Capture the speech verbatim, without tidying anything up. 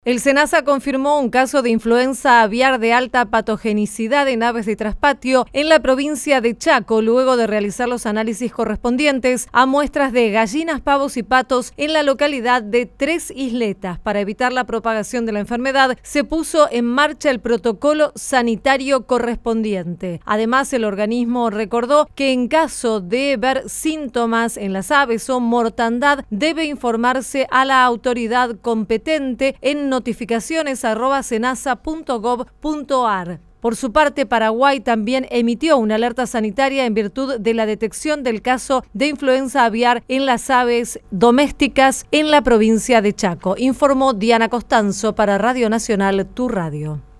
El SENASA confirmó un caso de influenza aviar de alta patogenicidad en aves de traspatio en la provincia de Chaco, luego de realizar los análisis correspondientes a muestras de gallinas, pavos y patos en la localidad de Tres Isletas. Para evitar la propagación de la enfermedad, se puso en marcha el protocolo sanitario correspondiente. Además, el organismo recordó que en caso de ver síntomas en las aves o mortandad, debe informarse a la autoridad competente en notificaciones arroba senasa punto gob punto ar. Por su parte, Paraguay también emitió una alerta sanitaria en virtud de la detección del caso de influenza aviar en las aves domésticas en la provincia de Chaco, informó Diana Costanzo para Radio Nacional, Tu Radio.